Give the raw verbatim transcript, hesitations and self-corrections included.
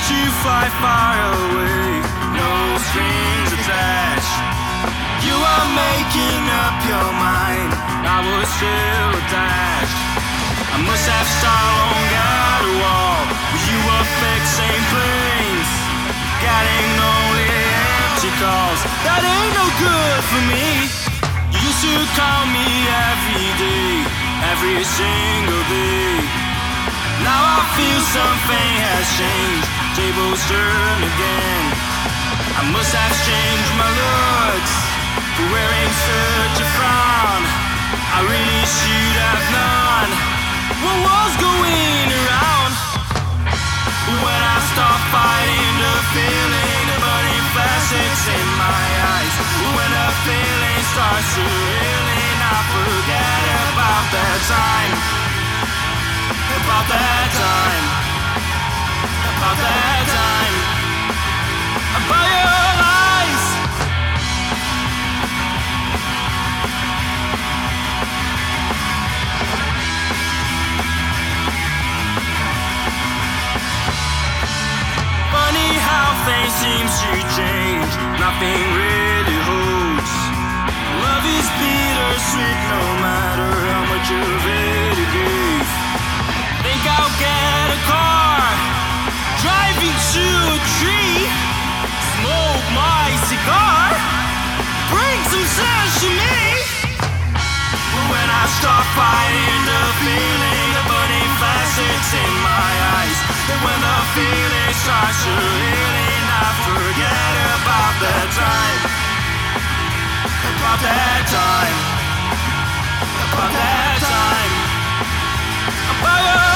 to fly far away, no strings attached. You are making up your mind, I was still attached. I must have strung out a wall where you were fixing planes, getting only empty calls. That ain't no good for me. You used to call me every day, every single day. Now I feel something has changed, tables turn again. I must have changed my looks for wearing such a frown. I really should have known what was going around. When I start fighting the feeling, the burning flashes in my eyes. When the feeling starts to really, I forget about that time. About that time. About that time. About your lies. Funny how things seem to change, nothing really holds. Love is bittersweet no matter how much you really give. Think I'll get a car, drive into a tree, smoke my cigar, bring some sense to me. When I start fighting the feeling, the burning flashes in my eyes. And when the feeling starts to healing, I forget about that time. About that time. About that time. About your